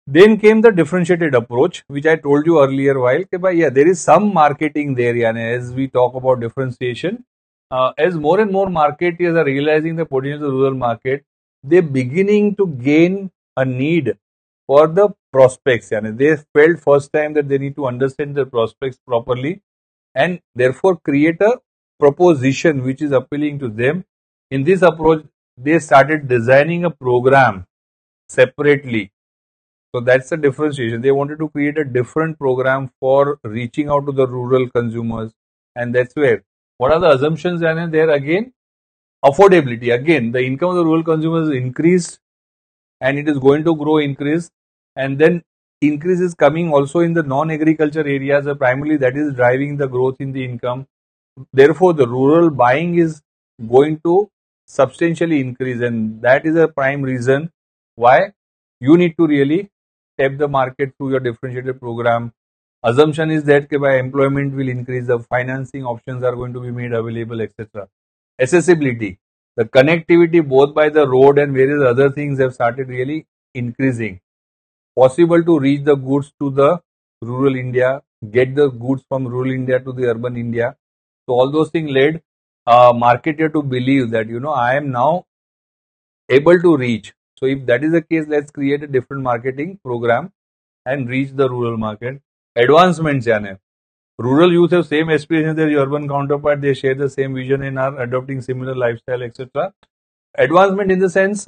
Then came the differentiated approach, which I told you earlier while, there is some marketing there, as we talk about differentiation. As more and more marketers are realizing the potential of the rural market, they're beginning to gain a need for the prospects. They felt first time that they need to understand the prospects properly and therefore create a proposition which is appealing to them. In this approach, they started designing a program separately. So that's the differentiation. They wanted to create a different program for reaching out to the rural consumers, and that's where. What are the assumptions there again? Affordability. Again, the income of the rural consumers increased, and it is going to grow, increase, and then increase is coming also in the non-agriculture areas. Primarily, that is driving the growth in the income. Therefore, the rural buying is going to substantially increase, and that is a prime reason why you need to really tap the market through your differentiated program. Assumption is that by employment will increase, the financing options are going to be made available, etc. Accessibility, the connectivity both by the road and various other things have started really increasing. Possible to reach the goods to the rural India, get the goods from rural India to the urban India. So all those things led a marketer to believe that I am now able to reach. So if that is the case, let's create a different marketing program and reach the rural market. Advancements, rural youth have same aspirations as your urban counterpart. They share the same vision and are adopting similar lifestyle, etc. Advancement in the sense,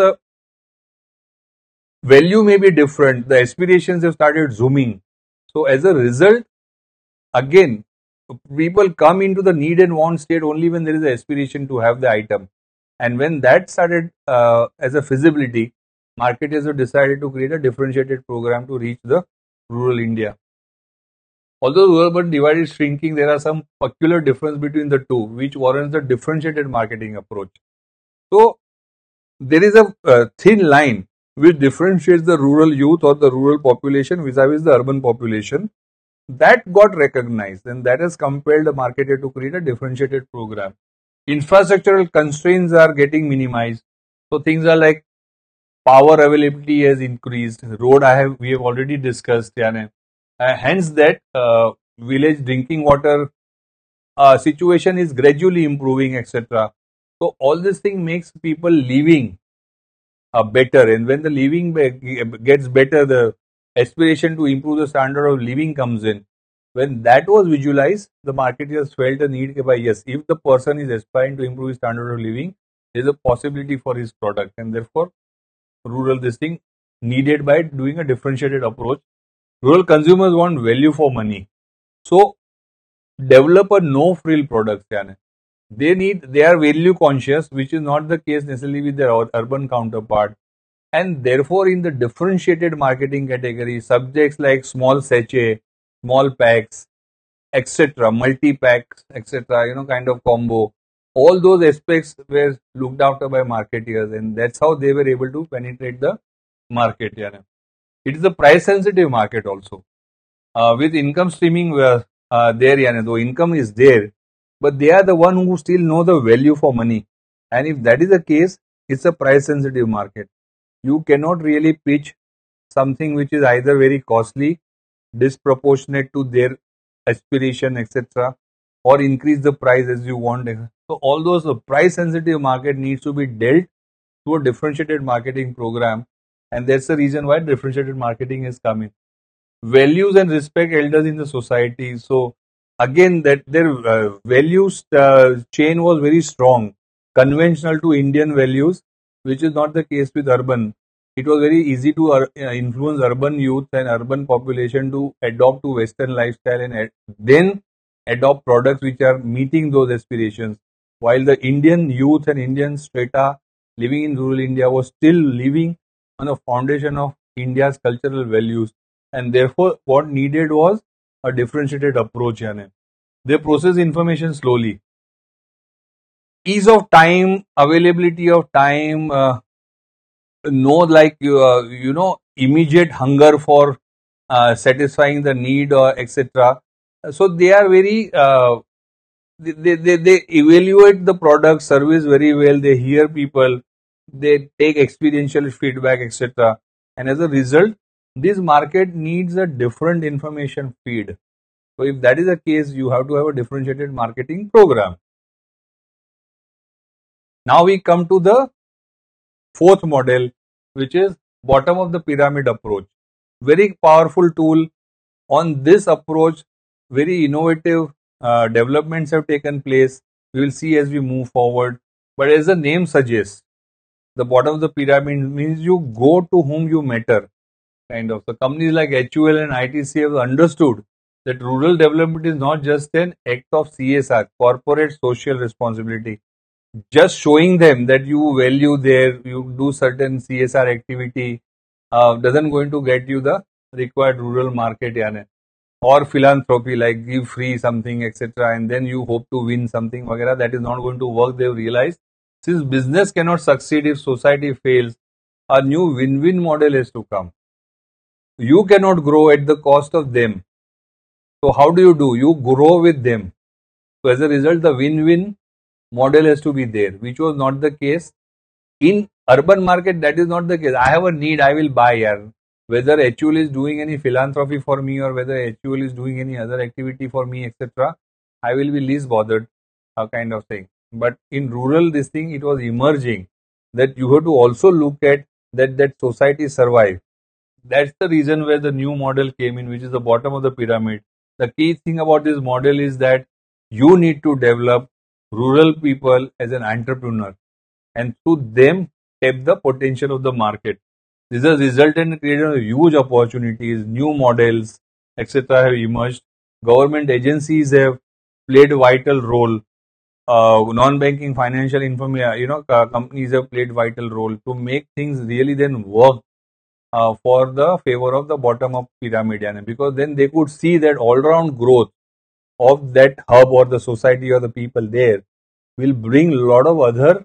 value may be different. The aspirations have started zooming. So as a result, again, people come into the need and want state only when there is an aspiration to have the item. And when that started as a feasibility, marketers have decided to create a differentiated program to reach the rural India. Although rural-urban divide is shrinking, there are some peculiar difference between the two, which warrants the differentiated marketing approach. So there is a thin line which differentiates the rural youth or the rural population vis-a-vis the urban population. That got recognized, and that has compelled the marketer to create a differentiated program. Infrastructural constraints are getting minimized. So things are like power availability has increased. Road we have already discussed. Hence that village drinking water situation is gradually improving, etc. So all this thing makes people living better, and when the living gets better, the aspiration to improve the standard of living comes in. When that was visualized, the marketers felt a need by yes, if the person is aspiring to improve his standard of living, there is a possibility for his product, and therefore rural this thing needed by doing a differentiated approach. Rural consumers want value for money, so develop a no frill product. They are value conscious, which is not the case necessarily with their urban counterpart. And therefore, in the differentiated marketing category, subjects like small sachet, small packs, etc., multi-packs, etc., kind of combo, all those aspects were looked after by marketers, and that's how they were able to penetrate the market. It is a price-sensitive market also. With income streaming there, though income is there, but they are the one who still know the value for money. And if that is the case, it's a price-sensitive market. You cannot really pitch something which is either very costly, disproportionate to their aspiration, etc., or increase the price as you want. So all those price-sensitive market needs to be dealt through a differentiated marketing program, and that's the reason why differentiated marketing is coming. Values and respect elders in the society. So again, that their values chain was very strong, conventional to Indian values, which is not the case with urban. It was very easy to influence urban youth and urban population to adopt to Western lifestyle and then adopt products which are meeting those aspirations. While the Indian youth and Indian strata living in rural India was still living on a foundation of India's cultural values, and therefore what needed was a differentiated approach. They process information slowly. Ease of time, availability of time, immediate hunger for satisfying the need or etc. So they are very they evaluate the product service very well. They hear people, they take experiential feedback, etc. And as a result, this market needs a different information feed. So if that is the case, you have to have a differentiated marketing program. Now we come to the fourth model, which is bottom of the pyramid approach. Very powerful tool. On this approach, very innovative developments have taken place. We will see as we move forward. But as the name suggests, the bottom of the pyramid means you go to whom you matter. Kind of. So companies like HUL and ITC have understood that rural development is not just an act of CSR, corporate social responsibility. Just showing them that you value there, you do certain CSR activity, doesn't going to get you the required rural market, yani. Or philanthropy like give free something, etc., and then you hope to win something, वगैरह, that is not going to work. They've realized since business cannot succeed if society fails, a new win-win model has to come. You cannot grow at the cost of them. So how do? You grow with them. So as a result, the win-win model has to be there, which was not the case in urban market. That is not the case. I have a need, I will buy. Yaar. Whether HUL is doing any philanthropy for me or whether HUL is doing any other activity for me, etc., I will be least bothered, kind of thing. But in rural, this thing, it was emerging that you have to also look at that society survive. That's the reason where the new model came in, which is the bottom of the pyramid. The key thing about this model is that you need to develop rural people as an entrepreneur and through them tap the potential of the market. This has resulted in creating huge opportunities, new models, etc. have emerged. Government agencies have played a vital role. Non-banking financial information, companies have played vital role to make things really then work for the favor of the bottom of pyramid, because then they could see that all-round growth of that hub or the society or the people there will bring a lot of other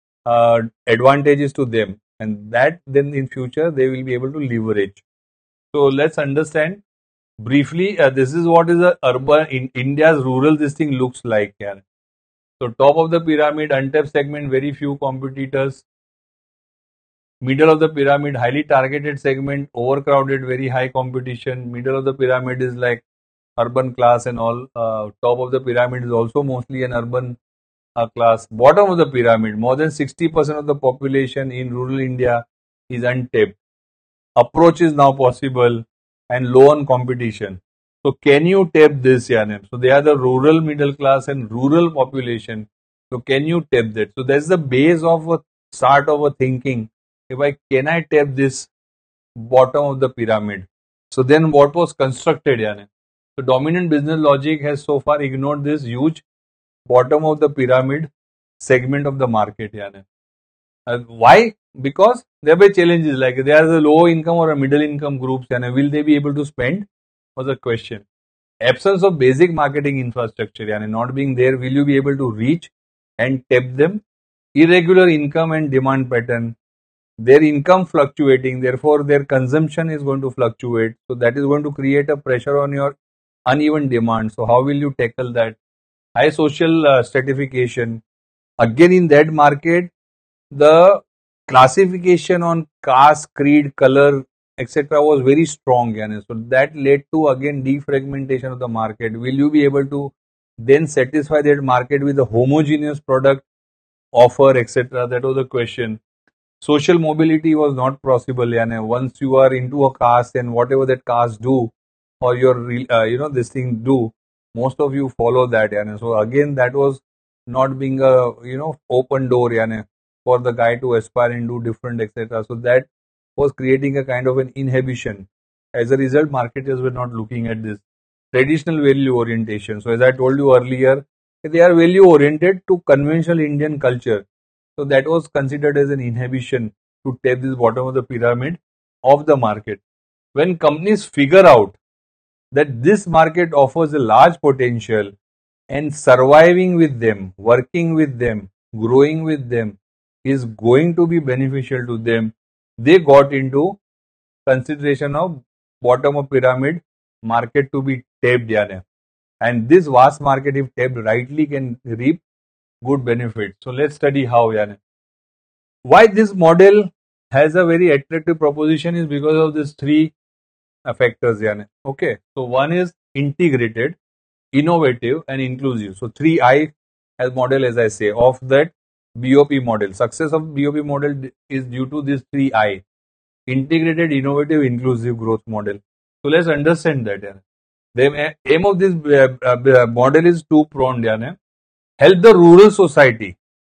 advantages to them, and that then in future they will be able to leverage. So let's understand briefly. This is what is a urban in India's rural. This thing looks like. So top of the pyramid, untapped segment, very few competitors. Middle of the pyramid, highly targeted segment, overcrowded, very high competition. Middle of the pyramid is like urban class and all. Top of the pyramid is also mostly an urban class. Bottom of the pyramid, more than 60% of the population in rural India is untapped. Approach is now possible and low on competition. So can you tap this, Yanem? So they are the rural middle class and rural population. So can you tap that? So that's the base of a start of a thinking. Can I tap this bottom of the pyramid? So then what was constructed, Yanem? So dominant business logic has so far ignored this huge bottom of the pyramid segment of the market. Why? Because there were challenges like they are the low income or a middle income groups. Will they be able to spend? Was a question. Absence of basic marketing infrastructure, not being there, will you be able to reach and tap them? Irregular income and demand pattern. Their income fluctuating, therefore their consumption is going to fluctuate. So that is going to create a pressure on your uneven demand. So how will you tackle that? High social stratification. Again, in that market, the classification on caste, creed, color, etc. was very strong. So that led to again defragmentation of the market. Will you be able to then satisfy that market with a homogeneous product offer, etc.? That was the question. Social mobility was not possible. Once you are into a caste and whatever that caste do or your this thing do, most of you follow that. So again, that was not being a open door for the guy to aspire and do different, etc. So that was creating a kind of an inhibition. As a result, marketers were not looking at this traditional value orientation. So as I told you earlier, they are value oriented to conventional Indian culture. So that was considered as an inhibition to tap this bottom of the pyramid of the market. When companies figure out that this market offers a large potential and surviving with them, working with them, growing with them is going to be beneficial to them, they got into consideration of bottom of pyramid market to be tapped. And this vast market, if tapped rightly, can reap good benefits. So let's study how. Why this model has a very attractive proposition is because of these three factors. यानी. Okay. So one is integrated, innovative, and inclusive. So 3I as model, as I say, of that BOP model. Success of BOP model is due to this 3I: integrated, innovative, inclusive growth model. So let's understand that. यानी. The aim of this model is two-pronged. यानी. Help the rural society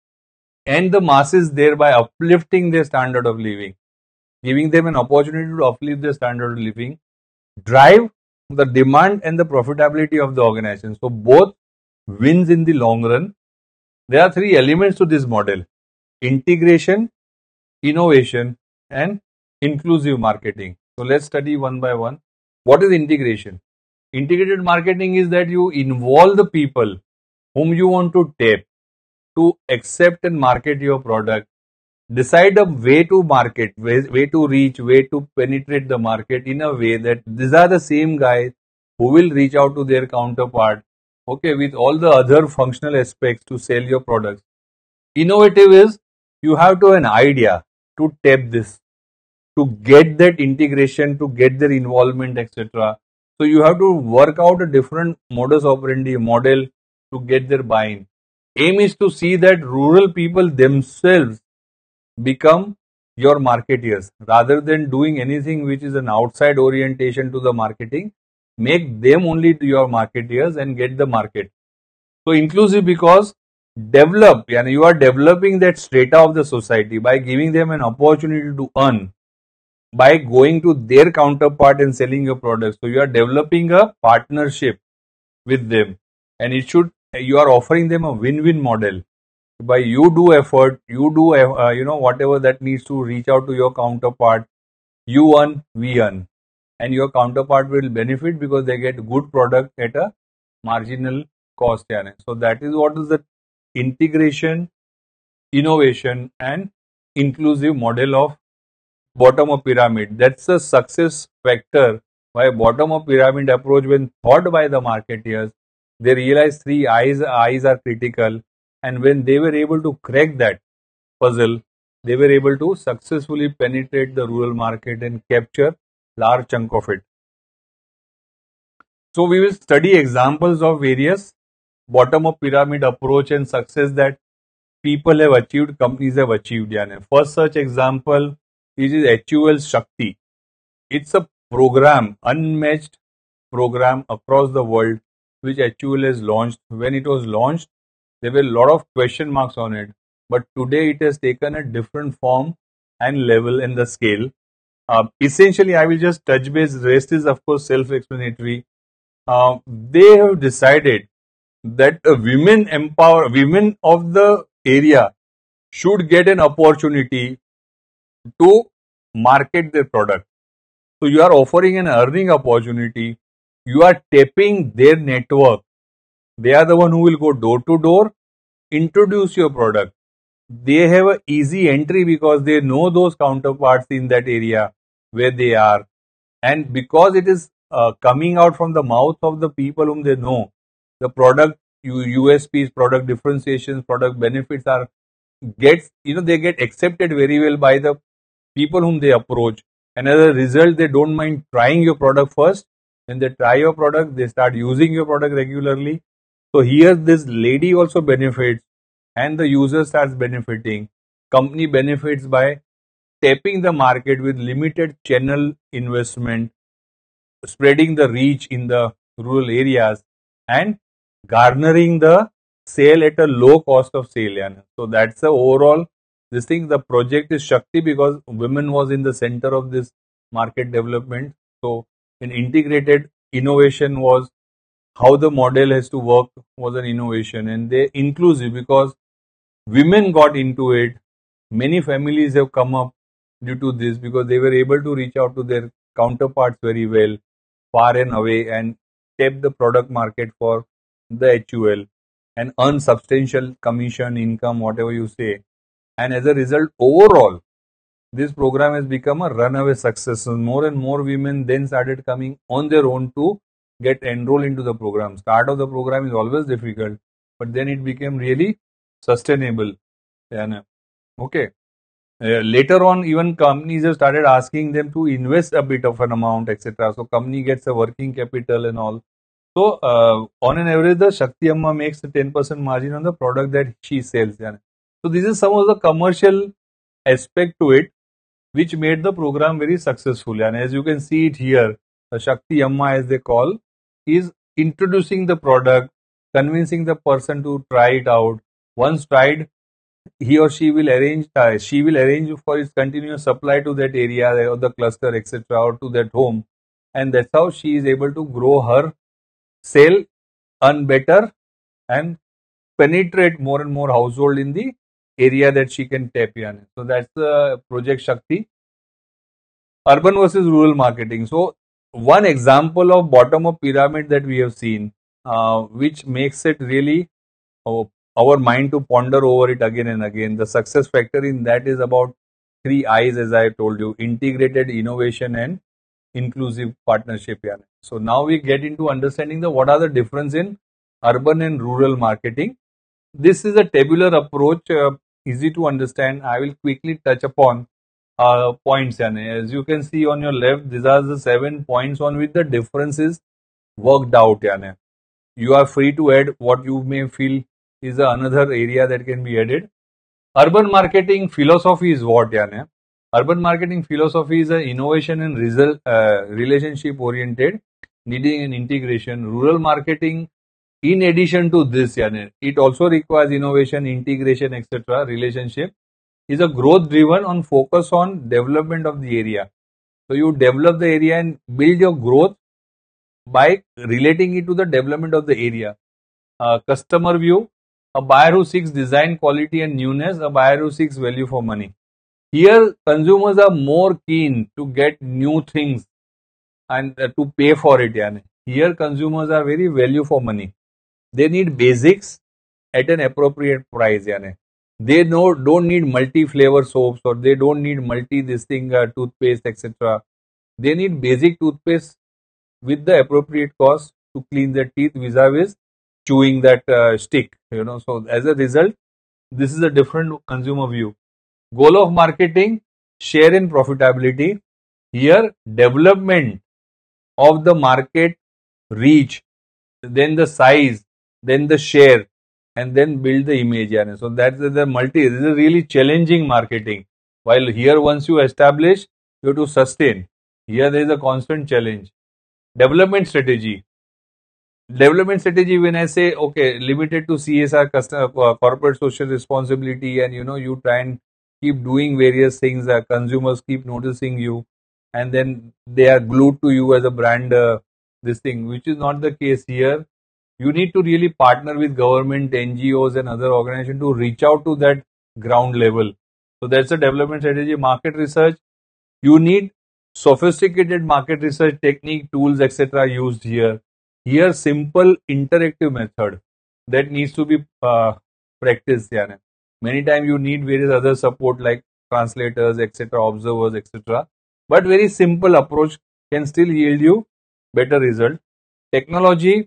and the masses, thereby uplifting their standard of living, giving them an opportunity to uplift their standard of living, drive the demand and the profitability of the organization. So both wins in the long run. There are three elements to this model: integration, innovation, and inclusive marketing. So let's study one by one. What is integration? Integrated marketing is that you involve the people whom you want to tap to accept and market your product, decide a way to market, way to reach, way to penetrate the market in a way that these are the same guys who will reach out to their counterpart, okay, with all the other functional aspects to sell your products. Innovative is you have to have an idea to tap this, to get that integration, to get their involvement, etc. So you have to work out a different modus operandi model to get their buy-in. Aim is to see that rural people themselves become your marketeers rather than doing anything which is an outside orientation to the marketing. Make them only your marketeers and get the market. So inclusive because develop, and you are developing that strata of the society by giving them an opportunity to earn by going to their counterpart and selling your products. So you are developing a partnership with them, and you are offering them a win-win model. By you do effort, you do whatever that needs to reach out to your counterpart. You earn, we earn, and your counterpart will benefit because they get good product at a marginal cost. So that is what is the integration, innovation, and inclusive model of bottom of pyramid. That's a success factor by bottom of pyramid approach. When thought by the marketeers, they realize three eyes are critical, and when they were able to crack that puzzle, they were able to successfully penetrate the rural market and capture large chunk of it. So we will study examples of various bottom of pyramid approach and success that people have achieved, companies have achieved. First such example is HUL Shakti. It's a program, unmatched program across the world, which HUL has launched. When it was launched, there were a lot of question marks on it, but today it has taken a different form and level in the scale. Essentially, I will just touch base. Rest is of course self-explanatory. They have decided that women of the area should get an opportunity to market their product. So you are offering an earning opportunity. You are tapping their network. They are the one who will go door to door, introduce your product. They have an easy entry because they know those counterparts in that area where they are, and because it is coming out from the mouth of the people whom they know, the product USPs, product differentiations, product benefits are they get accepted very well by the people whom they approach, and as a result they don't mind trying your product first. When they try your product, they start using your product regularly. So here this lady also benefits and the user starts benefiting. Company benefits by tapping the market with limited channel investment, spreading the reach in the rural areas, and garnering the sale at a low cost of sale. So that's the overall this thing. The project is Shakti because women was in the center of this market development. So an integrated innovation was how the model has to work was an innovation, and they inclusive because women got into it. Many families have come up due to this because they were able to reach out to their counterparts very well, far and away, and tap the product market for the HUL and earn substantial commission, income, whatever you say. And as a result, overall, this program has become a runaway success. So more and more women then started coming on their own to get enrolled into the program. Start of the program is always difficult, but then it became really sustainable. Okay. Later on, even companies have started asking them to invest a bit of an amount, etc. So company gets a working capital and all. So on an average, the Shakti Amma makes a 10% margin on the product that she sells. Yeah. So this is some of the commercial aspect to it, which made the program very successful. And as you can see it here, the Shakti Amma, as they call, is introducing the product, convincing the person to try it out. Once tried, he or she will arrange for its continuous supply to that area or the cluster, etc., or to that home, and that's how she is able to grow her sale, earn better, and penetrate more and more household in the area that she can tap in. So that's the Project Shakti. Urban versus rural marketing. So one example of bottom up pyramid that we have seen, which makes it really our mind to ponder over it again and again. The success factor in that is about three I's, as I told you: integrated, innovation, and inclusive partnership. Yeah. So now we get into understanding the what are the difference in urban and rural marketing. This is a tabular approach, easy to understand. I will quickly touch upon points. And as you can see on your left, these are the 7 points on which the difference is worked out. Yani. You are free to add what you may feel is another area that can be added. Urban marketing philosophy is what? Yani? Urban marketing philosophy is an innovation and result relationship oriented, needing an integration. Rural marketing, in addition to this, yani, it also requires innovation, integration, etc. Relationship is a growth driven on focus on development of the area. So you develop the area and build your growth by relating it to the development of the area. Customer view, a buyer who seeks design, quality and newness, a buyer who seeks value for money. Here consumers are more keen to get new things and to pay for it. Yani. Here consumers are very value for money. They need basics at an appropriate price. Yani. They don't need multi-flavor soaps, or they don't need this thing, toothpaste, etc. They need basic toothpaste with the appropriate cost to clean their teeth vis-a-vis chewing that stick. So as a result, this is a different consumer view. Goal of marketing, share in profitability. Here, development of the market reach, then the size, then the share, and then build the image. So that's the this is a really challenging marketing. While here, once you establish, you have to sustain. Here there is a constant challenge. Development strategy. Development strategy, when I say, okay, limited to CSR, customer, corporate social responsibility, and you try and keep doing various things, consumers keep noticing you, and then they are glued to you as a brand, this thing, which is not the case here. You need to really partner with government, NGOs and other organizations to reach out to that ground level. So that's a development strategy. Market research, you need sophisticated market research technique, tools, etc. used here. Here, simple interactive method that needs to be practiced. Yani. Many times you need various other support like translators, etc., observers, etc. But very simple approach can still yield you better result. Technology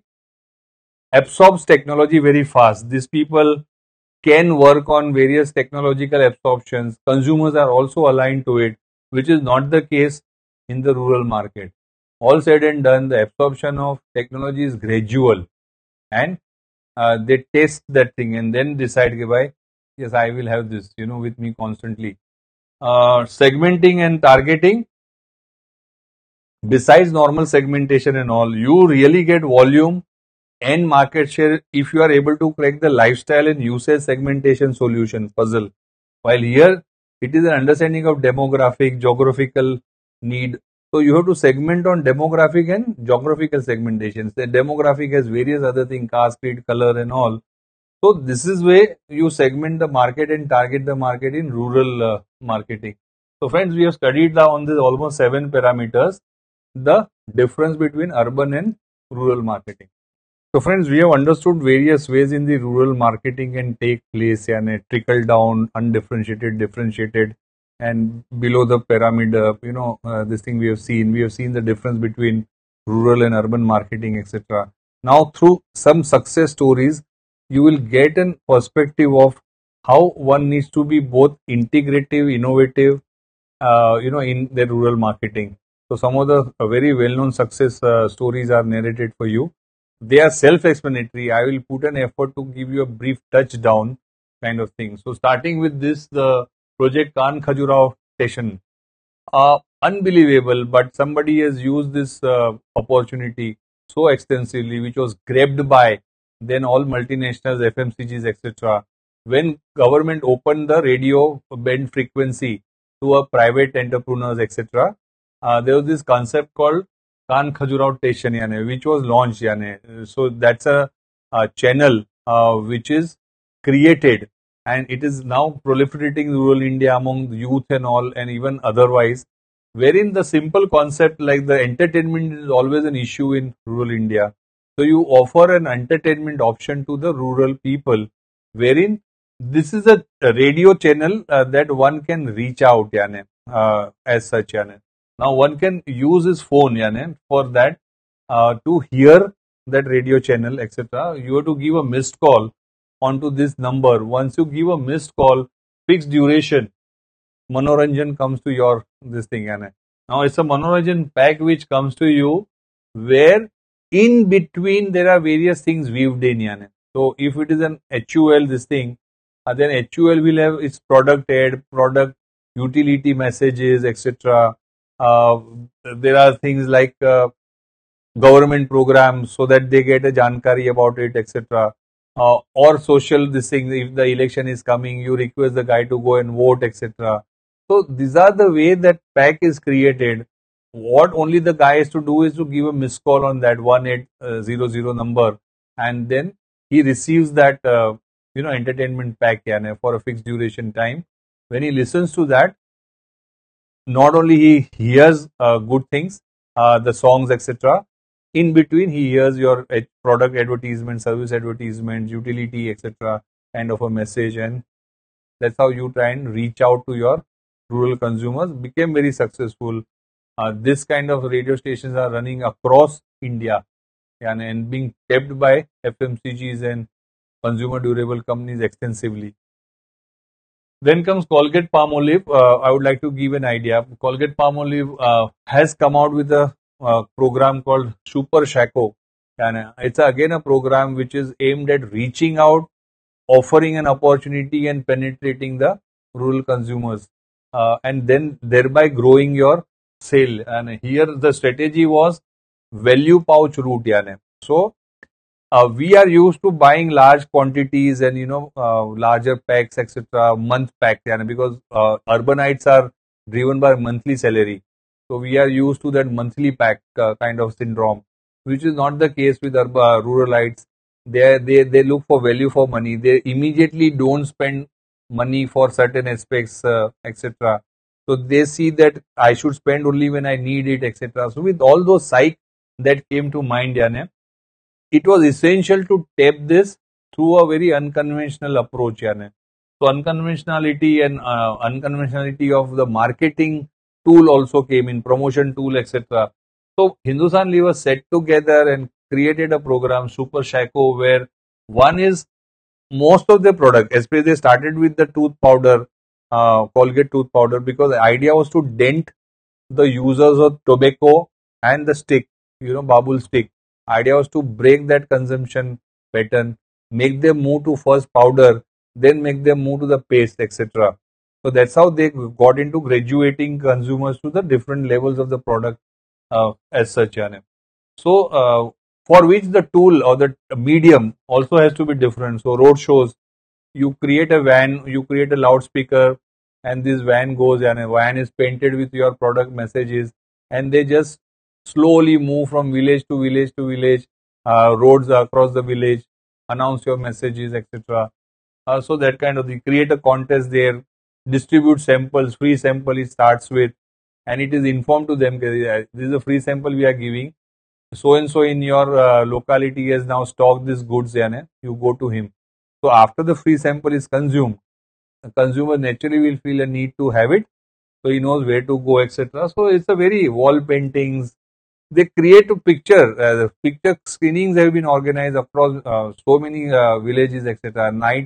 absorbs technology very fast. These people can work on various technological absorptions. Consumers are also aligned to it, which is not the case in the rural market. All said and done, the absorption of technology is gradual, and they test that thing and then decide, by yes, I will have this, with me constantly. Segmenting and targeting. Besides normal segmentation and all, you really get volume and market share if you are able to crack the lifestyle and usage segmentation solution puzzle. While here, it is an understanding of demographic, geographical need. So you have to segment on demographic and geographical segmentations. The demographic has various other things, caste, creed, color and all. So this is where you segment the market and target the market in rural marketing. So friends, we have studied now on this almost 7 parameters, the difference between urban and rural marketing. So friends, we have understood various ways in the rural marketing can take place, and trickle down, undifferentiated, differentiated, and below the pyramid, this thing we have seen. We have seen the difference between rural and urban marketing, etc. Now, through some success stories, you will get an perspective of how one needs to be both integrative, innovative, in their rural marketing. So some of the very well-known success stories are narrated for you. They are self-explanatory. I will put an effort to give you a brief touchdown kind of thing. So starting with this, the project Kan Khajuraho station, unbelievable, but somebody has used this opportunity so extensively, which was grabbed by then all multinationals, FMCGs, etc. When government opened the radio band frequency to a private entrepreneurs, etc., there was this concept called Kan Khajuraho Station, which was launched. So that's a channel which is created, and it is now proliferating rural India among the youth and all, and even otherwise, wherein the simple concept like the entertainment is always an issue in rural India. So you offer an entertainment option to the rural people, wherein this is a radio channel that one can reach out, as such, Now one can use his phone, for that to hear that radio channel, etc. You have to give a missed call onto this number. Once you give a missed call, fixed duration, Manoranjan comes to your this thing. Now it's a Manoranjan pack which comes to you where in between there are various things weaved in. So if it is an HUL, this thing, then HUL will have its product ad, product utility messages, etc. There are things like government programs so that they get a jankari about it, etc. Or social this thing, if the election is coming, you request the guy to go and vote, etc. So these are the way that pack is created. What only the guy has to do is to give a missed call on that 1800 number, and then he receives that entertainment pack for a fixed duration time. When he listens to that, not only he hears good things, the songs, etc. In between, he hears your product advertisement, service advertisement, utility, etc. kind of a message, and that's how you try and reach out to your rural consumers. Became very successful. This kind of radio stations are running across India, and being tapped by FMCGs and consumer durable companies extensively. Then comes Colgate Palmolive. I would like to give an idea. Colgate Palmolive has come out with a program called Super Shaco, and it's again a program which is aimed at reaching out, offering an opportunity, and penetrating the rural consumers, and then thereby growing your sale. And here the strategy was value pouch route. So we are used to buying large quantities and larger packs, etc. Month pack, because urbanites are driven by monthly salary. So we are used to that monthly pack kind of syndrome, which is not the case with ruralites. They look for value for money. They immediately don't spend money for certain aspects, etc. So they see that I should spend only when I need it, etc. So with all those psych that came to mind, it was essential to tap this through a very unconventional approach. So unconventionality and unconventionality of the marketing tool also came in, promotion tool, etc. So Hindustan Lever set together and created a program, Super Shaco, where one is most of the product, especially they started with the tooth powder, Colgate tooth powder, because the idea was to dent the users of tobacco and the stick, Babul stick. Idea was to break that consumption pattern, make them move to first powder, then make them move to the paste, etc. So that's how they got into graduating consumers to the different levels of the product as such. So for which the tool or the medium also has to be different. So road shows, you create a van, you create a loudspeaker, and this van goes, and a van is painted with your product messages, and they just slowly move from village to village to village, roads across the village, announce your messages, etc. So that kind of thing. Create a contest there, distribute samples, free sample it starts with, and it is informed to them, this is a free sample we are giving. So and so in your locality has now stocked this goods, you go to him. So after the free sample is consumed, the consumer naturally will feel a need to have it, so he knows where to go, etc. So it's a very wall paintings. They create a picture. The picture screenings have been organized across so many villages, etc. Night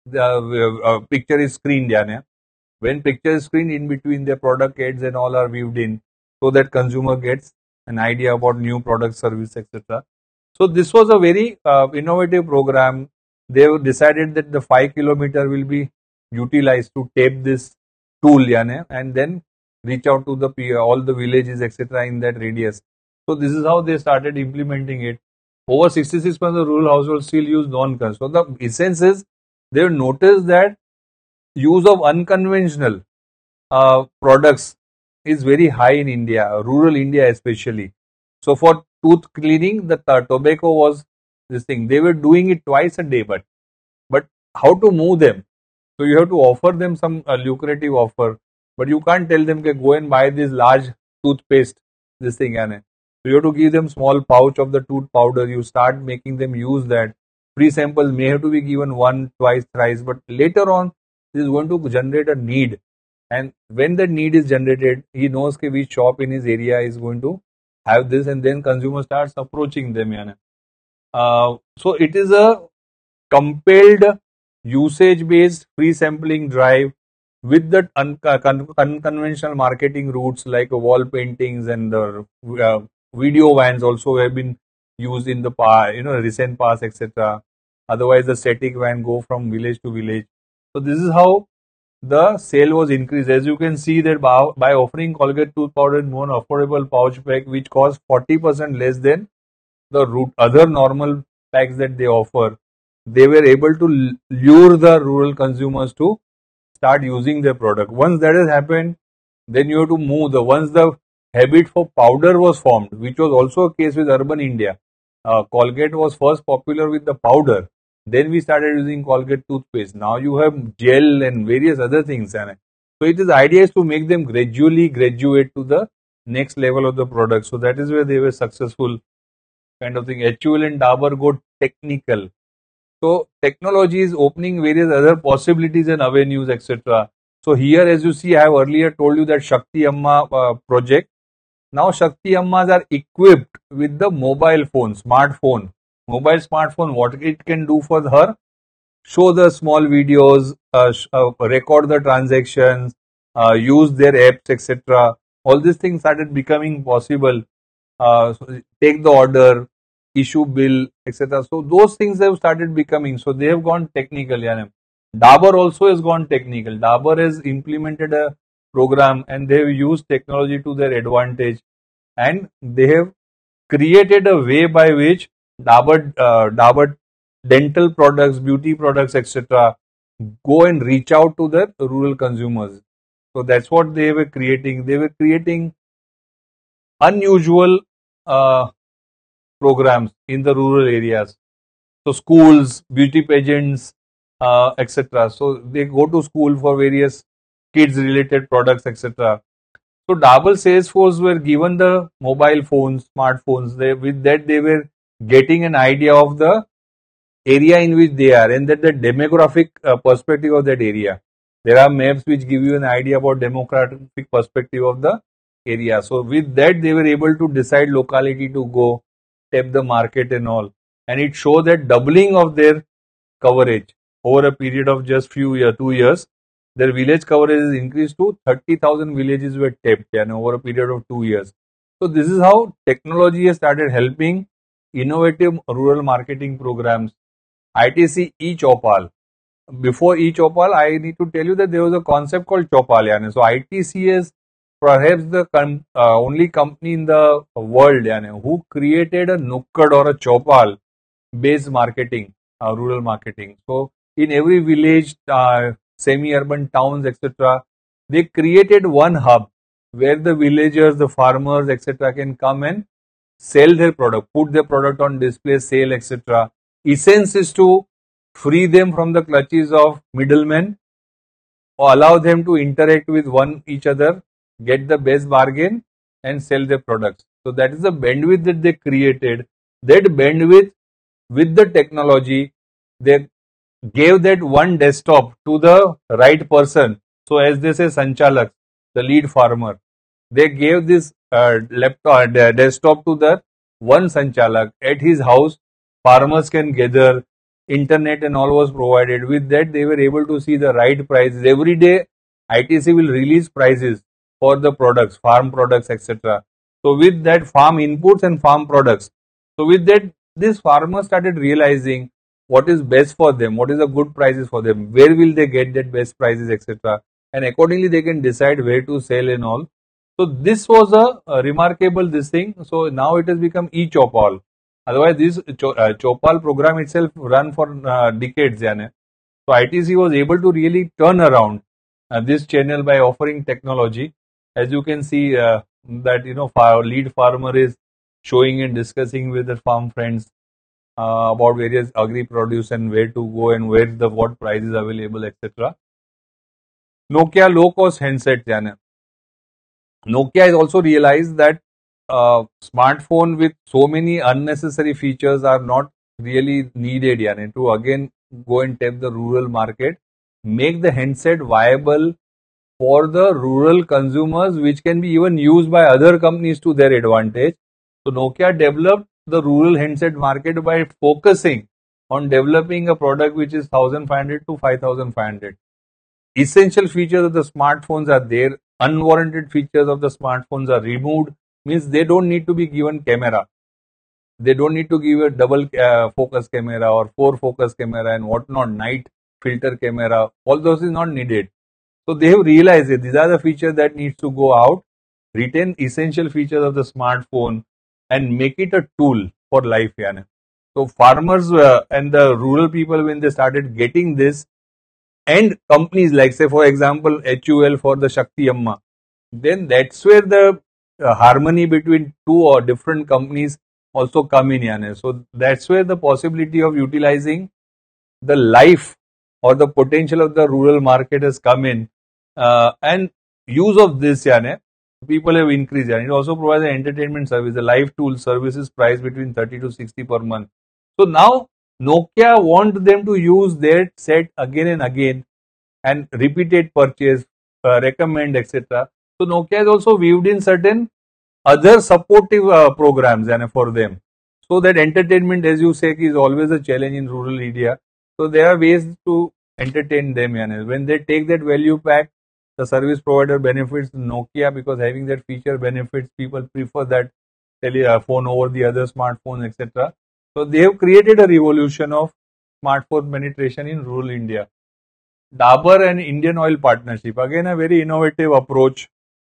the picture is screened, यानी when picture is screened, in between their product ads and all are weaved in, so that consumer gets an idea about new product, service, etc. So this was a very innovative program. They decided that the 5 kilometer will be utilized to tape this tool, यानी, and then reach out to the all the villages, etc. in that radius. So this is how they started implementing it. Over 66% of rural households still use non-cons. So the essence is they've noticed that use of unconventional products is very high in India, rural India especially. So for tooth cleaning, the tobacco was this thing. They were doing it twice a day, but how to move them? So you have to offer them some lucrative offer, but you can't tell them to go and buy this large toothpaste, this thing, and so you have to give them small pouch of the tooth powder. You start making them use that. Free samples may have to be given one, twice, thrice, but later on, this is going to generate a need. And when that need is generated, he knows that which shop in his area is going to have this, and then consumer starts approaching them. So it is a compelled usage-based free sampling drive with the unconventional marketing routes like wall paintings and the video vans also have been used in the recent past, etc. Otherwise, the static van go from village to village. So this is how the sale was increased. As you can see that by offering Colgate tooth powder in more affordable pouch pack, which costs 40% less than the other normal packs that they offer, they were able to lure the rural consumers to start using their product. Once that has happened, then you have to move. Once the habit for powder was formed, which was also a case with urban India. Colgate was first popular with the powder. Then we started using Colgate toothpaste. Now you have gel and various other things. So it is idea is to make them gradually graduate to the next level of the product. So that is where they were successful, kind of thing. HUL and Dabur go technical. So technology is opening various other possibilities and avenues, etc. So here, as you see, I have earlier told you that Shakti Amma project. Now Shakti Ammas are equipped with the mobile phone, smartphone. Mobile smartphone, what it can do for her? Show the small videos, record the transactions, use their apps, etc. All these things started becoming possible. So take the order, issue bill, etc. So those things have started becoming. So they have gone technical. Dabur also has gone technical. Dabur has implemented a program and they have used technology to their advantage, and they have created a way by which Dabur dental products, beauty products, etc. go and reach out to the rural consumers. So that's what they were creating. They were creating unusual programs in the rural areas. So schools, beauty pageants, etc. So they go to school for various kids related products, etc. So Dabur sales force were given the mobile phones, smartphones. With that they were getting an idea of the area in which they are, and that the demographic perspective of that area. There are maps which give you an idea about demographic perspective of the area. So with that they were able to decide locality to go, tap the market and all. And it showed that doubling of their coverage over a period of just 2 years. Their village coverage is increased to 30,000 villages were tapped over a period of 2 years. So this is how technology has started helping innovative rural marketing programs. ITC e-Chopal. Before e-Chopal, I need to tell you that there was a concept called Chopal. So ITC is perhaps the only company in the world who created a Nukkad or a Chopal based marketing, rural marketing. So in every village, semi-urban towns, etc., they created one hub where the villagers, the farmers, etc., can come and sell their product, put their product on display, sale, etc. Essence is to free them from the clutches of middlemen, or allow them to interact with each other, get the best bargain, and sell their products. So that is the bandwidth that they created. That bandwidth with the technology, they gave that one desktop to the right person. So as they say, Sanchalak, the lead farmer, they gave this laptop, desktop to the one Sanchalak at his house. Farmers can gather, internet and all was provided. With that, they were able to see the right prices. Every day, ITC will release prices for the products, farm products, etc. So with that, farm inputs and farm products. So with that, these farmers started realizing what is best for them, what is the good prices for them, where will they get that best prices, etc. And accordingly, they can decide where to sell and all. So this was a remarkable this thing. So now it has become e-Chopal. Otherwise, this Chopal program itself run for decades. Yani. So ITC was able to really turn around this channel by offering technology. As you can see, that lead farmer is showing and discussing with the farm friends about various agri produce and where to go and where the what price is available, etc. Nokia low cost handset. Yani. Nokia has also realized that smartphone with so many unnecessary features are not really needed, yani, to again go and tap the rural market, make the handset viable for the rural consumers, which can be even used by other companies to their advantage. So Nokia developed the rural handset market by focusing on developing a product which is 1500 to 5500. Essential features of the smartphones are there. Unwarranted features of the smartphones are removed. Means they don't need to be given camera. They don't need to give a double focus camera or four focus camera and whatnot, night filter camera. All those is not needed. So they have realized that these are the features that needs to go out, retain essential features of the smartphone and make it a tool for life. Yani. So farmers and the rural people, when they started getting this, and companies like, say, for example, HUL for the Shakti Amma, then that's where the harmony between two or different companies also come in. Yani. So that's where the possibility of utilizing the life or the potential of the rural market has come in, and use of this, yani, people have increased. Yani. It also provides an entertainment service. The live tool services price between 30 to 60 per month. So now Nokia want them to use their set again and again and repeated purchase, recommend, etc. So Nokia has also weaved in certain other supportive programs and for them. So that entertainment, as you say, is always a challenge in rural area. So there are ways to entertain them. Yani. When they take that value pack, the service provider benefits Nokia because having that feature benefits, people prefer that phone over the other smartphones, etc. So they have created a revolution of smartphone penetration in rural India. Dabur and Indian Oil partnership, again a very innovative approach.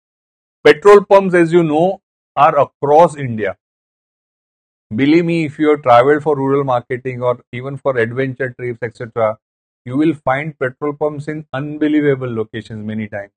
Petrol pumps, as you know, are across India. Believe me, if you have traveled for rural marketing or even for adventure trips, etc., you will find petrol pumps in unbelievable locations many times.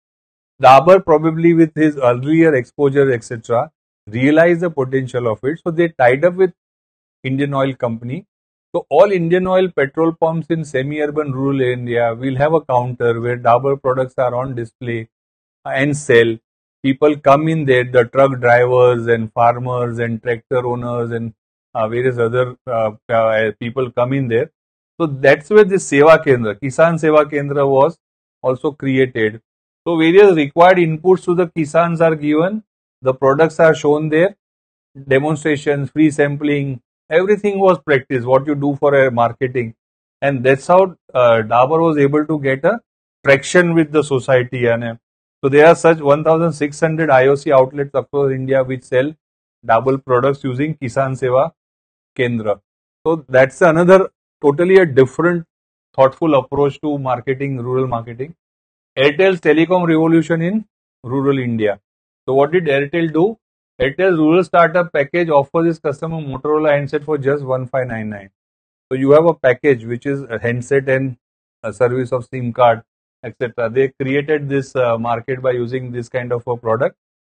Dabur, probably with his earlier exposure, etc., realized the potential of it. So they tied up with Indian Oil Company. So all Indian Oil petrol pumps in semi-urban rural India will have a counter where Dabur products are on display and sell. People come in there, the truck drivers and farmers and tractor owners and various other people come in there. So that's where the Seva Kendra, Kisan Seva Kendra was also created. So various required inputs to the Kisans are given, the products are shown there, demonstrations, free sampling, everything was practiced, what you do for a marketing. And that's how Dabur was able to get a traction with the society. And so there are such 1,600 IOC outlets across India which sell Dabur products using Kisan Seva Kendra. So that's another totally a different thoughtful approach to marketing, rural marketing. Airtel's telecom revolution in rural India. So what did Airtel do? Airtel's rural startup package offers its customer Motorola handset for just 1599. So you have a package which is a handset and a service of SIM card, etc. They created this market by using this kind of a product.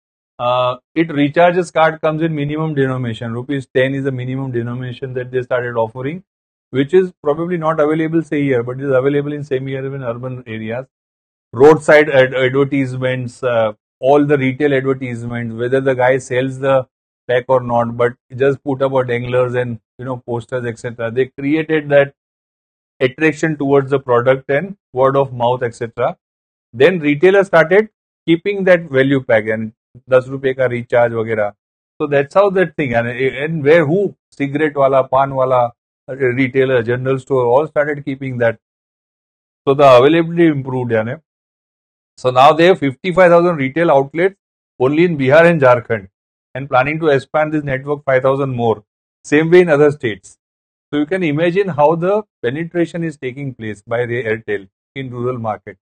It recharges card comes in minimum denomination. Rupees 10 is the minimum denomination that they started offering, which is probably not available say here, but is available in semi-urban urban areas. Roadside advertisements, all the retail advertisements, whether the guy sells the pack or not, but just put up a danglers and posters, etc. They created that attraction towards the product and word of mouth, etc. Then retailers started keeping that value pack and 10 रुपए का recharge वगैरह. So that's how that thing, and where who cigarette wala, pan wala, retailer, general store, all started keeping that. So the availability improved. यानी. So now they have 55,000 retail outlets only in Bihar and Jharkhand, and planning to expand this network 5,000 more. Same way in other states. So you can imagine how the penetration is taking place by the Airtel in rural market.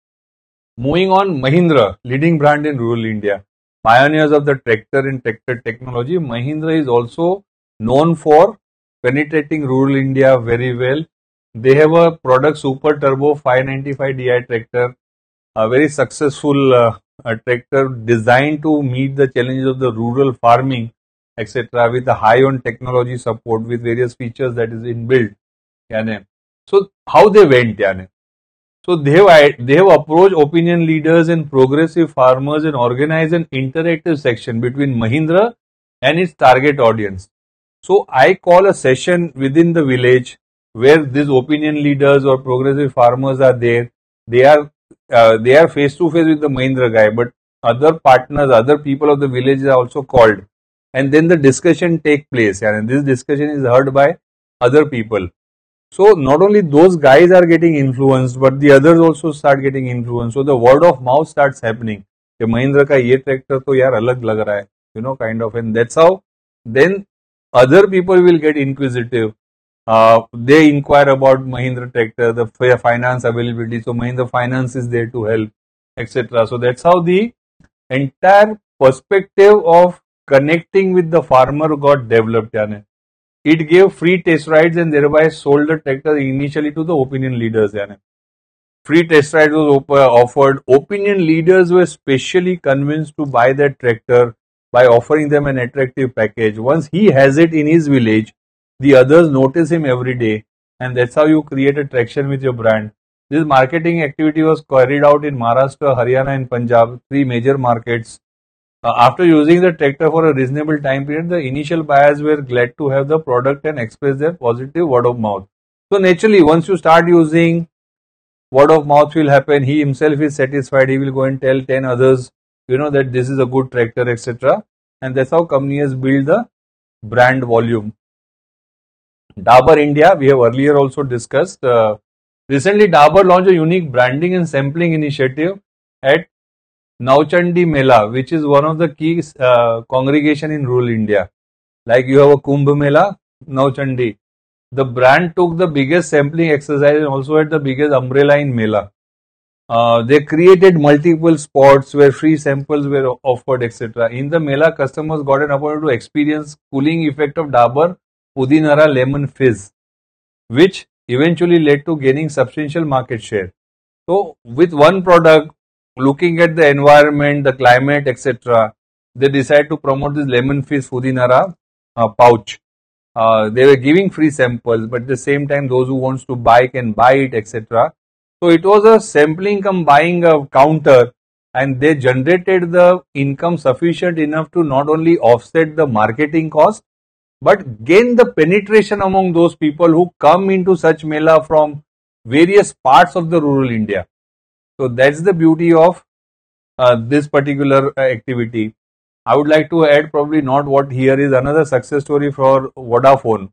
Moving on, Mahindra, leading brand in rural India. Pioneers of the tractor and tractor technology, Mahindra is also known for penetrating rural India very well. They have a product Super Turbo 595 DI tractor, a very successful tractor designed to meet the challenges of the rural farming, etc., with a high on technology support with various features that is inbuilt. यानी. So how they went? यानी. So they have approached opinion leaders and progressive farmers and organized an interactive section between Mahindra and its target audience. So I call a session within the village where these opinion leaders or progressive farmers are there. They are face to face with the Mahindra guy, but other partners, other people of the village are also called, and then the discussion take place. And this discussion is heard by other people. So not only those guys are getting influenced, but the others also start getting influenced. So the word of mouth starts happening. कि महिंद्रा का ये tractor तो यार अलग लग रहा है, kind of, and that's how then other people will get inquisitive. They inquire about Mahindra tractor, the finance availability. So Mahindra Finance is there to help, etc. So that's how the entire perspective of connecting with the farmer got developed. यानी. It gave free test rides and thereby sold the tractor initially to the opinion leaders. यानी. Free test rides was offered. Opinion leaders were specially convinced to buy that tractor by offering them an attractive package. Once he has it in his village, the others notice him every day, and that's how you create a traction with your brand. This marketing activity was carried out in Maharashtra, Haryana, and Punjab, three major markets. After using the tractor for a reasonable time period, the initial buyers were glad to have the product and express their positive word of mouth. So naturally, once you start using, word of mouth will happen. He himself is satisfied. He will go and tell 10 others, that this is a good tractor, etc. And that's how company has built the brand volume. Dabur India, we have earlier also discussed. Recently, Dabur launched a unique branding and sampling initiative at Nauchandi Mela, which is one of the key congregation in rural India. Like you have a Kumbh Mela, Nauchandi. The brand took the biggest sampling exercise and also had the biggest umbrella in Mela. They created multiple spots where free samples were offered, etc. In the Mela, customers got an opportunity to experience cooling effect of Dabur Pudinara Lemon Fizz, which eventually led to gaining substantial market share. So, with one product, looking at the environment, the climate, etc., they decided to promote this Lemon Fizz Pudinara pouch. They were giving free samples, but at the same time, those who wants to buy can buy it, etc. So it was a sampling come buying a counter, and they generated the income sufficient enough to not only offset the marketing cost, but gain the penetration among those people who come into such mela from various parts of the rural India. So that's the beauty of this particular activity. I would like to add, probably not what here is, another success story for Vodafone.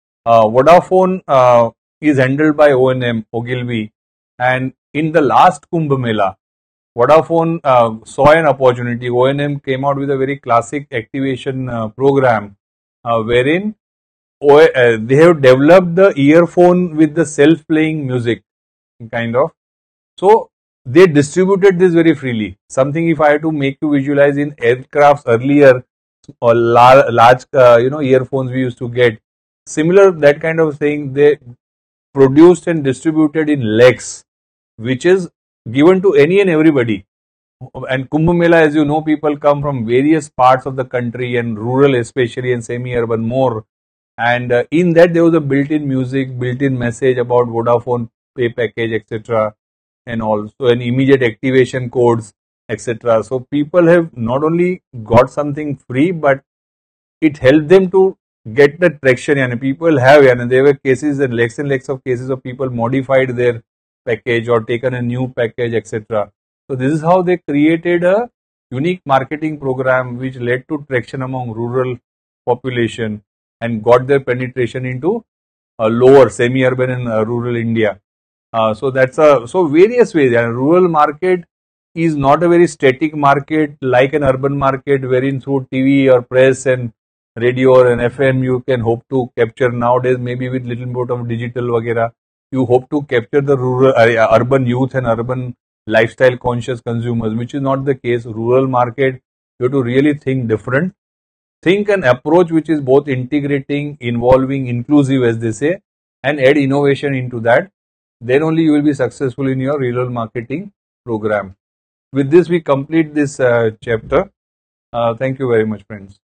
Vodafone is handled by O&M, Ogilvy, and in the last Kumbh Mela, Vodafone saw an opportunity. O&M came out with a very classic activation program wherein they have developed the earphone with the self-playing music, kind of. So they distributed this very freely. Something, if I have to make you visualize, in aircrafts earlier, or large earphones we used to get, similar that kind of thing, they produced and distributed in legs, which is given to any and everybody. And Kumbh Mela, as you know, people come from various parts of the country, and rural especially, and semi-urban more. And in that there was a built-in music, built-in message about Vodafone pay package, etc. and also an immediate activation codes, etc. So people have not only got something free, but it helped them to get the traction. And people have, and there were cases and legs of cases of people modified their package or taken a new package, etc. So this is how they created a unique marketing program which led to traction among rural population and got their penetration into lower, semi-urban and rural India. So that's so various ways. And rural market is not a very static market like an urban market, wherein through TV or press and radio or an FM you can hope to capture nowadays. Maybe with little bit of digital वगैरह, you hope to capture the rural, urban youth and urban lifestyle conscious consumers, which is not the case. Rural market, you have to really think different. Think an approach which is both integrating, involving, inclusive, as they say, and add innovation into that. Then only you will be successful in your rural marketing program. With this, we complete this chapter. Thank you very much, friends.